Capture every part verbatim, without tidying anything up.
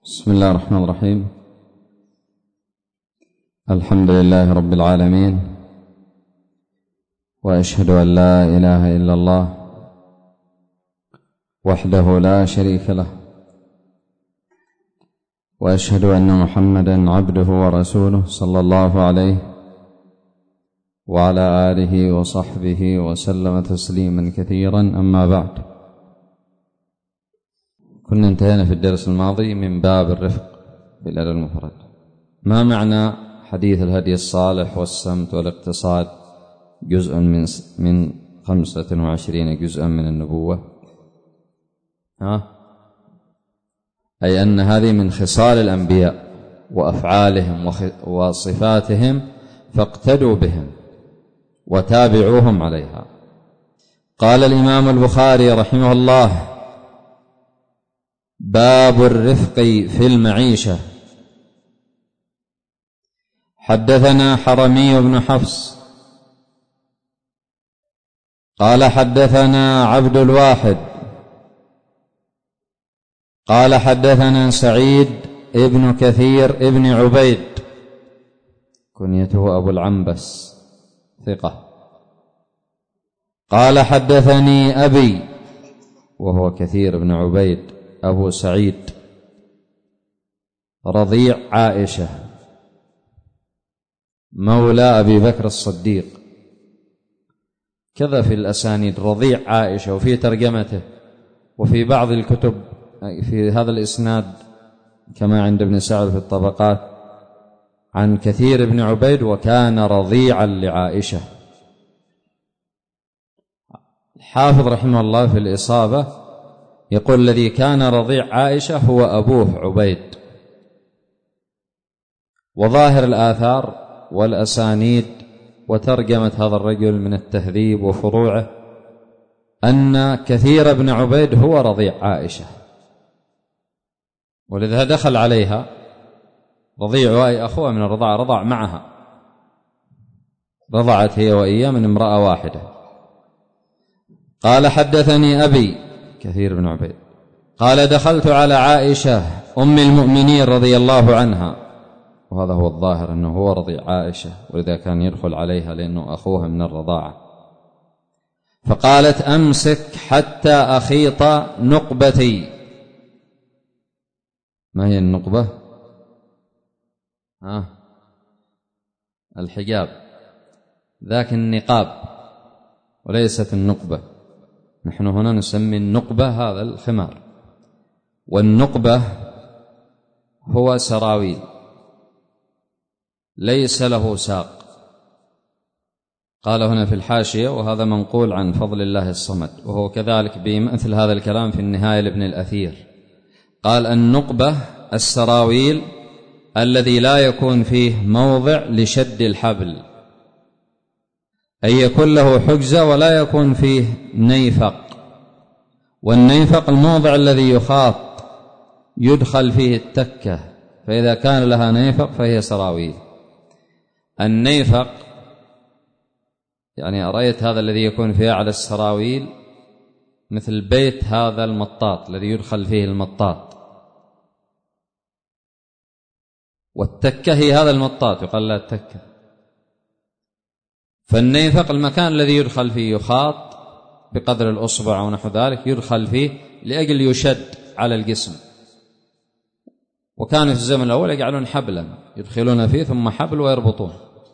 بسم الله الرحمن الرحيم. الحمد لله رب العالمين، وأشهد أن لا إله إلا الله وحده لا شريك له، وأشهد أن محمدًا عبده ورسوله صلى الله عليه وعلى آله وصحبه وسلم تسليما كثيرا. أما بعد، كنا انتهينا في الدرس الماضي من باب الرفق بالأدب المفرد. ما معنى حديث الهدي الصالح والسمت والاقتصاد جزء من من خمسة وعشرين جزءا من النبوة؟ ها؟ أي أن هذه من خصال الأنبياء وأفعالهم وصفاتهم، فاقتدوا بهم وتابعوهم عليها. قال الإمام البخاري رحمه الله: باب الرفق في المعيشة. حدثنا حرمي بن حفص قال حدثنا عبد الواحد قال حدثنا سعيد ابن كثير ابن عبيد، كنيته أبو العنبس، ثقة. قال حدثني أبي، وهو كثير بن عبيد أبو سعيد رضيع عائشة مولى أبي بكر الصديق، كذا في الأسانيد رضيع عائشة، وفي ترجمته وفي بعض الكتب في هذا الإسناد كما عند ابن سعد في الطبقات عن كثير بن عبيد وكان رضيعا لعائشة. الحافظ رحمه الله في الإصابة يقول: الذي كان رضيع عائشة هو أبوه عبيد. وظاهر الآثار والأسانيد وترجمة هذا الرجل من التهذيب وفروعه أن كثير بن عبيد هو رضيع عائشة، ولذا دخل عليها رضيع أي أخوها من الرضاعة، رضع معها، رضعت هي وإياه من امرأة واحدة. قال حدثني أبي كثير بن عبيد قال: دخلت على عائشة أم المؤمنين رضي الله عنها، وهذا هو الظاهر أنه هو رضيع عائشة، ولذا كان يدخل عليها لأنه أخوها من الرضاعة. فقالت: أمسك حتى أخيط نقبتي. ما هي النقبة؟ ها؟ الحجاب، ذاك النقاب وليست النقبة. نحن هنا نسمي النقبة هذا الخمار، والنقبة هو سراويل ليس له ساق. قال هنا في الحاشية، وهذا منقول عن فضل الله الصمد، وهو كذلك بمثل هذا الكلام في النهاية لابن الأثير. قال: النقبة السراويل الذي لا يكون فيه موضع لشد الحبل، أي يكون له حجزة ولا يكون فيه نيفق. والنيفق الموضع الذي يخاط يدخل فيه التكة، فإذا كان لها نيفق فهي سراويل. النيفق يعني أرأيت هذا الذي يكون فيه على السراويل مثل بيت هذا المطاط الذي يدخل فيه المطاط، والتكة هي هذا المطاط يقال له التكة. فالنيفق المكان الذي يدخل فيه يخاط بقدر الأصبع أو نحو ذلك، يدخل فيه لأجل يشد على الجسم. وكان في الزمن الأول يجعلون حبلا يدخلون فيه ثم حبل ويربطون.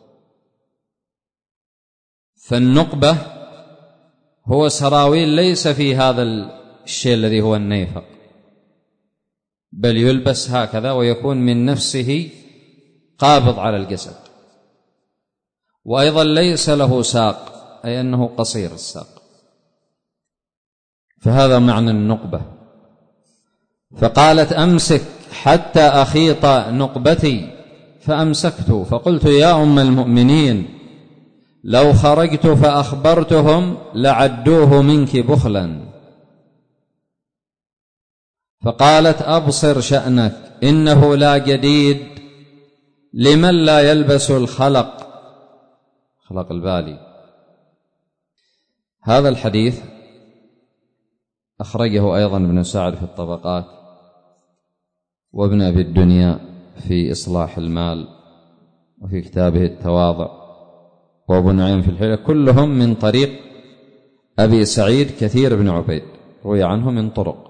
فالنقبة هو سراويل ليس في هذا الشيء الذي هو النيفق، بل يلبس هكذا ويكون من نفسه قابض على الجسد، وأيضا ليس له ساق، أي أنه قصير الساق. فهذا معنى النقبة. فقالت: أمسك حتى أخيط نقبتي، فأمسكت فقلت: يا أم المؤمنين، لو خرجت فأخبرتهم لعدوه منك بخلا. فقالت: أبصر شأنك، إنه لا جديد لمن لا يلبس الخلق، خلق البالي. هذا الحديث أخرجه أيضا ابن سعد في الطبقات وابن أبي الدنيا في إصلاح المال، وفي كتابه التواضع، وابو نعيم في الحلية، كلهم من طريق أبي سعيد كثير بن عبيد، روي عنه من طرق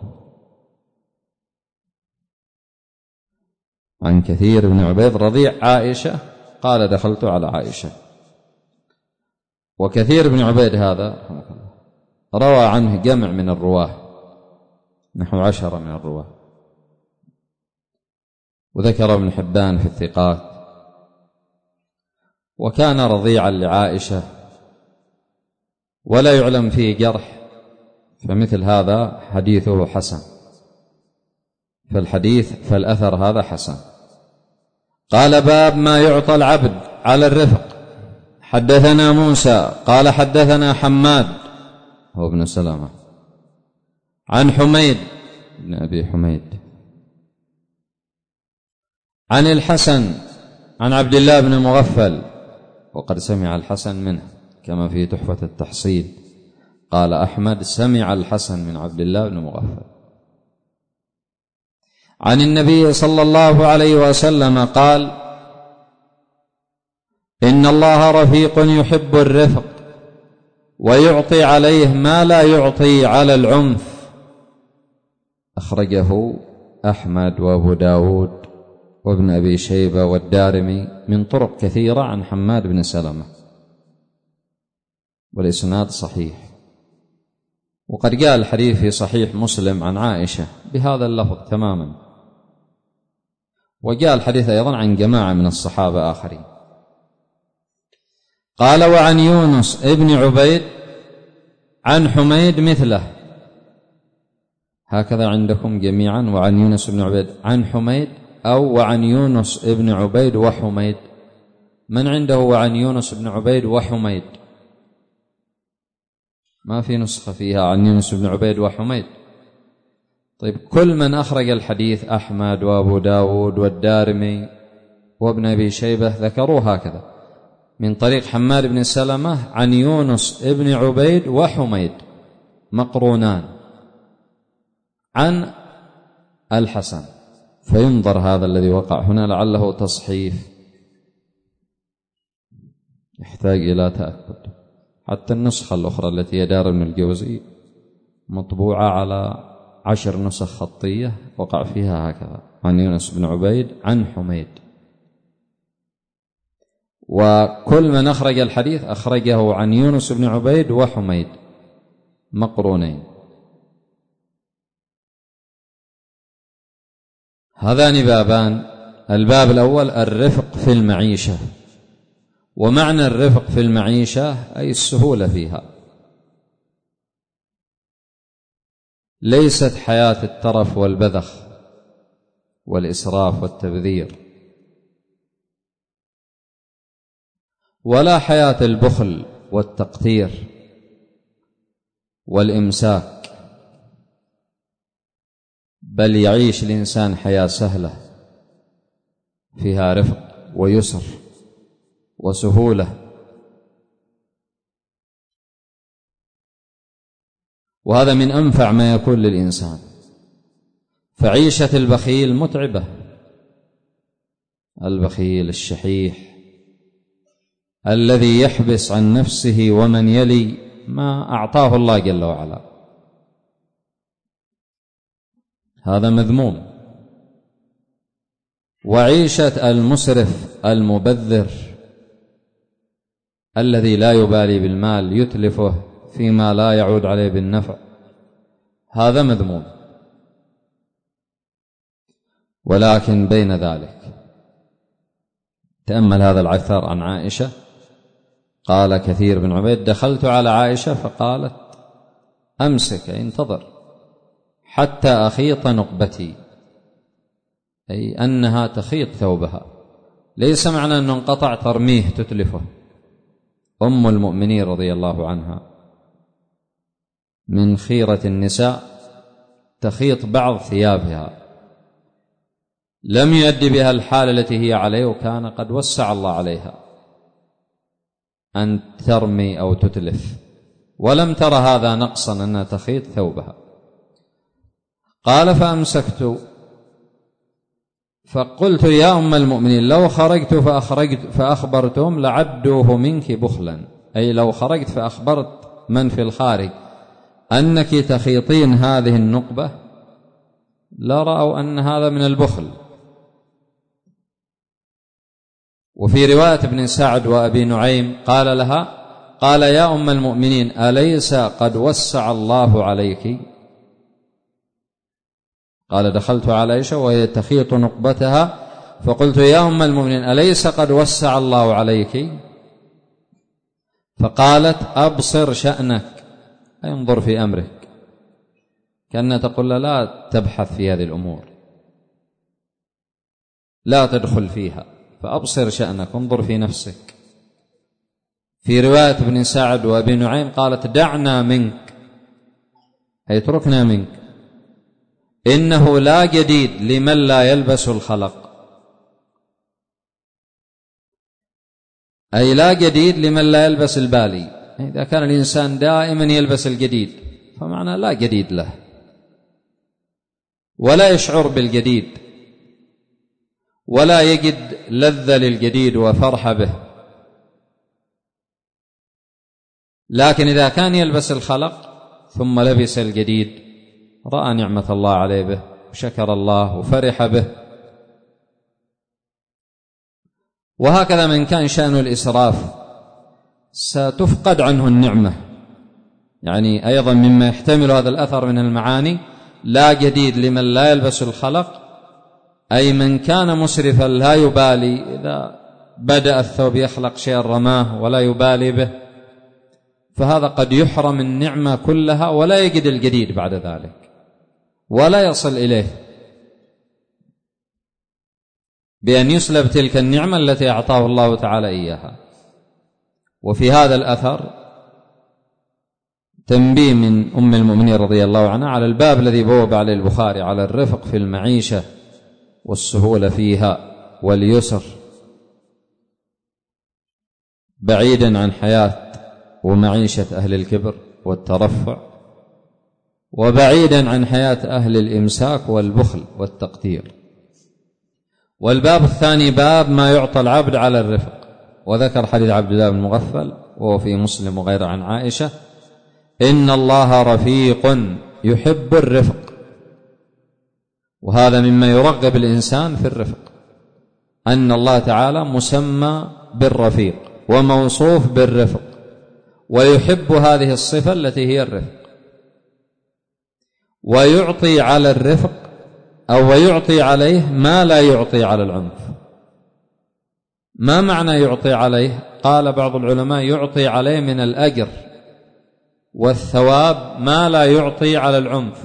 عن كثير بن عبيد رضيع عائشة قال دخلت على عائشة. وكثير بن عبيد هذا روى عنه جمع من الرواه، نحو عشرة من الرواه، وذكر ابن حبان في الثقات، وكان رضيعا لعائشة ولا يعلم فيه جرح، فمثل هذا حديثه حسن، فالحديث فالأثر هذا حسن. قال باب ما يعطى العبد على الرفق. حدثنا موسى قال حدثنا حماد هو ابن سلامة عن حميد بن أبي حميد عن الحسن عن عبد الله بن مغفل، وقد سمع الحسن منه كما في تحفة التحصيل، قال أحمد سمع الحسن من عبد الله بن مغفل عن النبي صلى الله عليه وسلم قال إن الله رفيق يحب الرفق ويعطي عليه ما لا يعطي على العنف. أخرجه أحمد وأبو داود وابن أبي شيبة والدارمي من طرق كثيرة عن حماد بن سلمة، والإسناد صحيح. وقد جاء الحديث في صحيح مسلم عن عائشة بهذا اللفظ تماما، وجاء الحديث أيضا عن جماعة من الصحابة آخرين. قال وعن يونس ابن عبيد عن حميد مثله، هكذا عندكم جميعا وعن يونس بن عبيد عن حميد، أو وعن يونس ابن عبيد وحميد؟ من عنده وعن يونس بن عبيد وحميد؟ ما في نسخة فيها عن يونس بن عبيد وحميد. طيب كل من أخرج الحديث أحمد وأبو داود والدارمي وابن أبي شيبة ذكروا هكذا من طريق حماد بن سلمة عن يونس ابن عبيد وحميد مقرونان عن الحسن، فينظر هذا الذي وقع هنا لعله تصحيف يحتاج إلى تأكد. حتى النسخة الأخرى التي هي دار ابن الجوزي مطبوعة على عشر نسخ خطية وقع فيها هكذا عن يونس بن عبيد عن حميد، وكل من أخرج الحديث أخرجه عن يونس بن عبيد وحميد مقرونين. هذان بابان. الباب الأول الرفق في المعيشة، ومعنى الرفق في المعيشة أي السهولة فيها، ليست حياة الترف والبذخ والإسراف والتبذير، ولا حياة البخل والتقتير والإمساك، بل يعيش الإنسان حياة سهلة فيها رفق ويسر وسهولة. وهذا من أنفع ما يكون للإنسان. فعيشة البخيل متعبة، البخيل الشحيح الذي يحبس عن نفسه ومن يلي ما أعطاه الله جل وعلا، هذا مذموم. وعيشة المسرف المبذر الذي لا يبالي بالمال يتلفه فيما لا يعود عليه بالنفع، هذا مذموم. ولكن بين ذلك تأمل هذا العثار عن عائشة، قال كثير بن عبيد دخلت على عائشة فقالت أمسك انتظر حتى أخيط نقبتي، أي أنها تخيط ثوبها، ليس معنى أنه انقطع ترميه تتلفه. أم المؤمنين رضي الله عنها من خيرة النساء تخيط بعض ثيابها، لم يؤدي بها الحالة التي هي عليه، وكان قد وسع الله عليها أن ترمي أو تتلف، ولم ترى هذا نقصا أنها تخيط ثوبها. قال فأمسكت فقلت يا أم المؤمنين لو خرجت فأخرجت فأخبرتهم لعدوه منك بخلا، أي لو خرجت فأخبرت من في الخارج أنك تخيطين هذه النقبة لرأوا أن هذا من البخل. وفي رواية ابن سعد وأبي نعيم قال لها قال يا أم المؤمنين أليس قد وسع الله عليك؟ قال دخلت على عائشة وهي تخيط نقبتها فقلت يا أم المؤمنين أليس قد وسع الله عليك؟ فقالت أبصر شأنك، أي انظر في أمرك، كأنها تقول لا تبحث في هذه الأمور، لا تدخل فيها، فأبصر شأنك، انظر في نفسك. في رواية ابن سعد وأبي نعيم قالت دعنا منك، أي اتركنا منك، إنه لا جديد لمن لا يلبس الخلق، أي لا جديد لمن لا يلبس البالي. إذا كان الإنسان دائما يلبس الجديد فمعنى لا جديد له ولا يشعر بالجديد ولا يجد لذة للجديد وفرح به. لكن إذا كان يلبس الخلق ثم لبس الجديد رأى نعمة الله عليه به وشكر الله وفرح به. وهكذا من كان شأن الإسراف ستفقد عنه النعمة. يعني أيضا مما يحتمل هذا الأثر من المعاني لا جديد لمن لا يلبس الخلق، أي من كان مسرفا لا يبالي، إذا بدأ الثوب يخلق شيئا رماه ولا يبالي به، فهذا قد يحرم النعمة كلها ولا يجد الجديد بعد ذلك ولا يصل إليه بأن يسلب تلك النعمة التي أعطاه الله تعالى إياها. وفي هذا الأثر تنبيه من أم المؤمنين رضي الله عنها على الباب الذي بوب عليه البخاري على الرفق في المعيشة والسهولة فيها واليسر، بعيدا عن حياة ومعيشة أهل الكبر والترفع، وبعيدا عن حياة أهل الإمساك والبخل والتقتير. والباب الثاني باب ما يعطى العبد على الرفق، وذكر حديث عبد الله بن مغفل وهو في مسلم وغيره عن عائشة إن الله رفيق يحب الرفق. وهذا مما يرغب الإنسان في الرفق، أن الله تعالى مسمى بالرفيق وموصوف بالرفق ويحب هذه الصفة التي هي الرفق، ويعطي على الرفق أو ويعطي عليه ما لا يعطي على العنف. ما معنى يعطي عليه؟ قال بعض العلماء يعطي عليه من الأجر والثواب ما لا يعطي على العنف.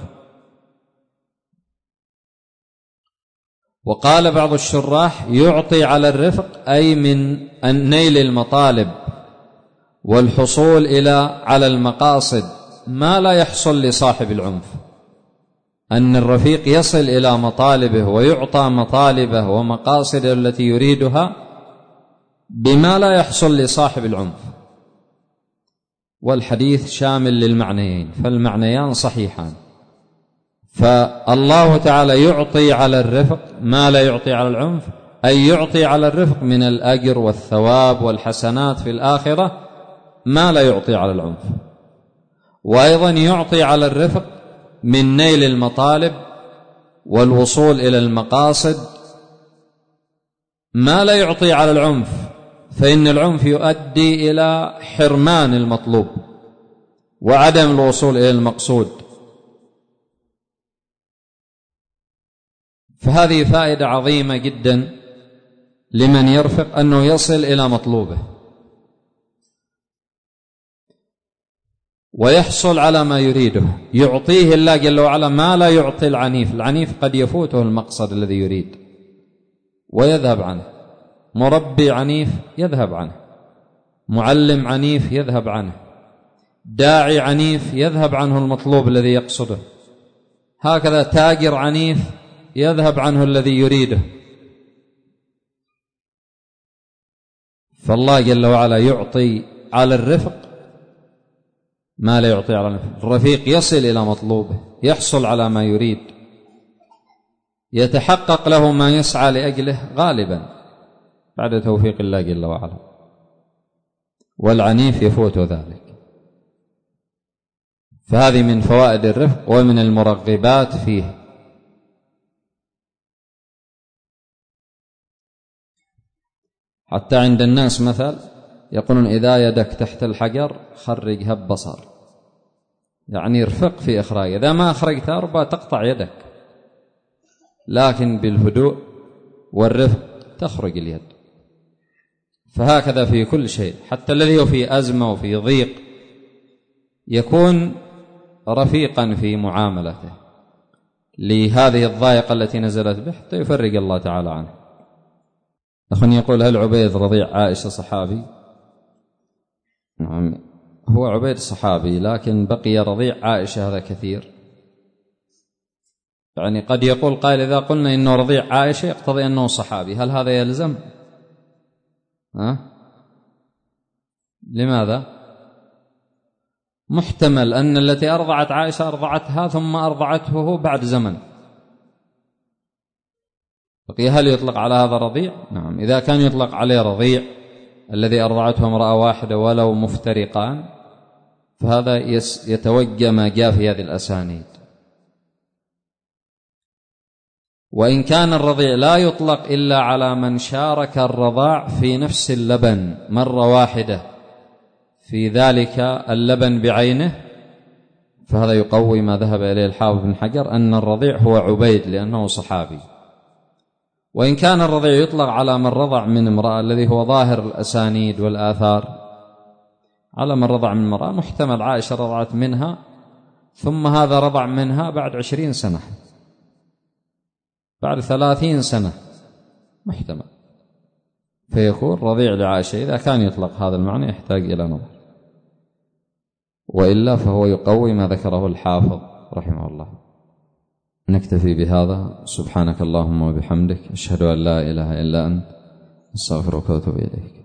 وقال بعض الشراح يعطي على الرفق أي من النيل المطالب والحصول إلى على المقاصد ما لا يحصل لصاحب العنف، أن الرفيق يصل إلى مطالبه ويعطى مطالبه ومقاصده التي يريدها بما لا يحصل لصاحب العنف. والحديث شامل للمعنيين، فالمعنيان صحيحان. فالله تعالى يعطي على الرفق ما لا يعطي على العنف، أي يعطي على الرفق من الأجر والثواب والحسنات في الآخرة ما لا يعطي على العنف. وأيضا يعطي على الرفق من نيل المطالب والوصول إلى المقاصد ما لا يعطي على العنف، فإن العنف يؤدي إلى حرمان المطلوب وعدم الوصول إلى المقصود. فهذه فائدة عظيمة جدا لمن يرفق أنه يصل إلى مطلوبه ويحصل على ما يريده، يعطيه الله جل وعلا ما لا يعطي العنيف. العنيف قد يفوته المقصد الذي يريد ويذهب عنه، مربي عنيف يذهب عنه، معلم عنيف يذهب عنه، داعي عنيف يذهب عنه المطلوب الذي يقصده، هكذا تاجر عنيف يذهب عنه الذي يريده. فالله جل وعلا يعطي على الرفق ما لا يعطي على الرفق. الرفيق يصل إلى مطلوبه، يحصل على ما يريد. يتحقق له ما يسعى لأجله غالبا بعد توفيق الله جل وعلا، والعنيف يفوت ذلك. فهذه من فوائد الرفق ومن المرغبات فيه. حتى عند الناس مثل يقولون إذا يدك تحت الحجر خرجها ببصر، يعني ارفق في إخراج، إذا ما أخرجتها ربما تقطع يدك، لكن بالهدوء والرفق تخرج اليد. فهكذا في كل شيء، حتى الذي هو في أزمة وفي ضيق يكون رفيقا في معاملته لهذه الضائقة التي نزلت به حتى يفرج الله تعالى عنه. أخي يقول: هل عبيد رضيع عائشة صحابي؟ نعم، هو عبيد صحابي، لكن بقي رضيع عائشة هذا كثير. يعني قد يقول قائل: إذا قلنا إنه رضيع عائشة يقتضي أنه صحابي، هل هذا يلزم؟ ها؟ لماذا؟ محتمل أن التي أرضعت عائشة أرضعتها ثم أرضعته بعد زمن. بقي هل يطلق على هذا رضيع؟ نعم، إذا كان يطلق عليه رضيع الذي أرضعته امرأة واحدة ولو مفترقان فهذا يتوجه ما جاء في هذه الأسانيد. وإن كان الرضيع لا يطلق إلا على من شارك الرضاع في نفس اللبن مرة واحدة في ذلك اللبن بعينه، فهذا يقوي ما ذهب إليه الحافظ بن حجر أن الرضيع هو عبيد لأنه صحابي. وإن كان الرضيع يطلق على من رضع من امرأة الذي هو ظاهر الأسانيد والآثار على من رضع من امرأة، محتمل عائشة رضعت منها ثم هذا رضع منها بعد عشرين سنة، بعد ثلاثين سنة، محتمل، فيكون رضيع لعائشة. إذا كان يطلق هذا المعنى يحتاج إلى نظر، وإلا فهو يقوي ما ذكره الحافظ رحمه الله. نكتفي بهذا. سبحانك اللهم وبحمدك، أشهد أن لا إله إلا أنت، أستغفرك وأتوب إليك.